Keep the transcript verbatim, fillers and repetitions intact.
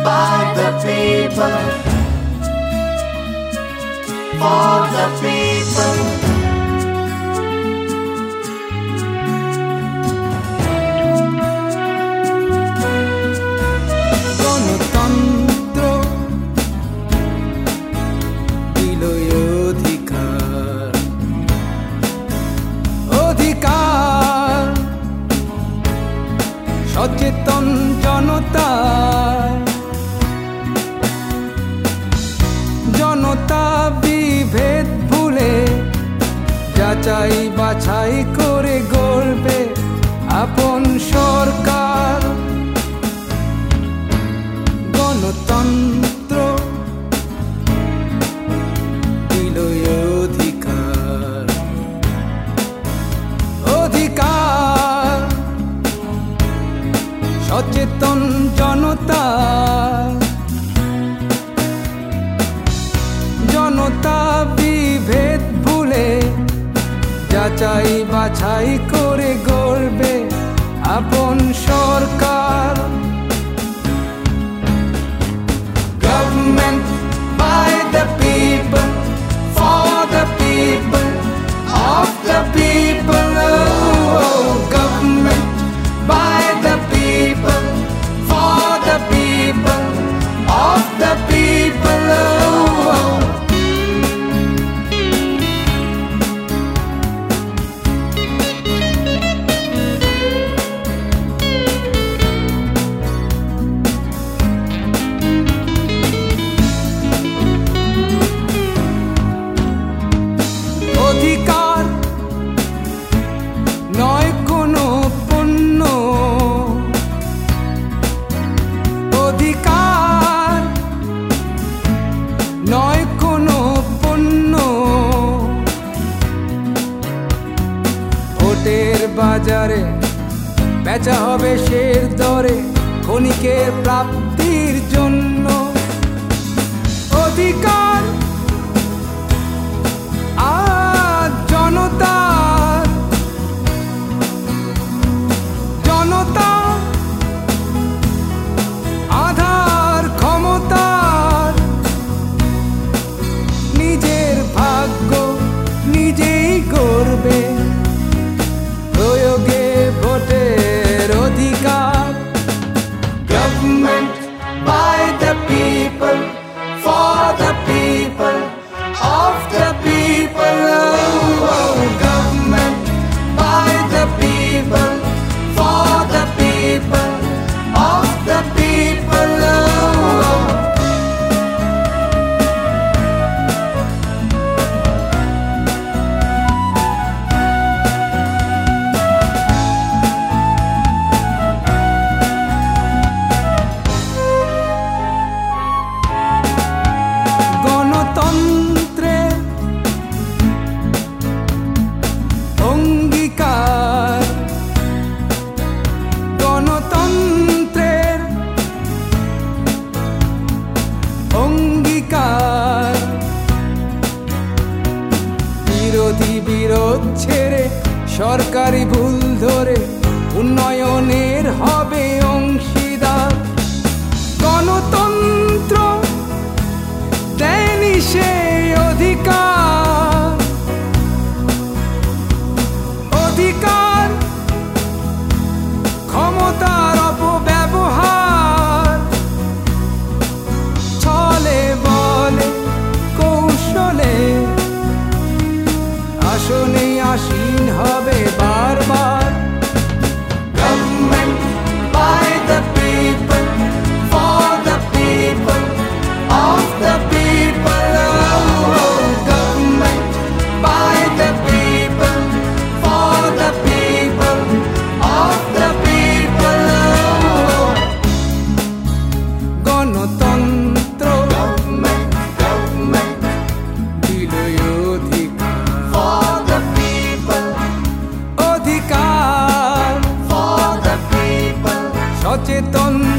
by the people, for the people. গণতন্ত্র দিল অধিকার, অধিকার সচেতন জনতা, জনতা বিভেদ ভুলে যাচাই বাছাই করে গড়বে আপন সরকার। গণতন্ত্র দিল অধিকার, অধিকার সচেতন জনতা, জনতা বিভেদ ভুলে যাচাই বাছাই করে গড়বে আপন সরকার। Government by the people, for the people, of the people. Oh, government by the people, for the people, of the people. Oh. অধিকার নয় কোনো পণ্য, অধিকার নয় কোনো পণ্য। ভোটের বাজারে বেচা হবে শের দরে ক্ষণিকের প্রাপ্তির জন্য। অধিকার আজ জনতার, জনতা আধার ক্ষমতার, নিজের ভাগ্য নিজেই গড়বে প্রয়োগে ভোটের অধিকার। Government by the people, for the people, of the people. Oh, government by the people, for the people, of the people. Oh. গণতন্ত্রে অঙ্গীকার, গণতন্ত্রের অঙ্গীকার। বিরোধী বিরোধ ছেড়ে সরকারি ভুল ধরে উন্নয়নের হবে অংশীদার। গণতন্ত্র দেয়নি সেই অধিকার, অধিকার ক্ষমতার অপব্যবহার। ছলে বলে কৌশলে আসনে আসীন হবে বারবার। Government by the people, for the people, of the people. Oh, government by the people, for the people, of the people. Oh. গণতন্ত্র Government, government, দিল অধিকার, for the people, অধিকার for the people. সচেতন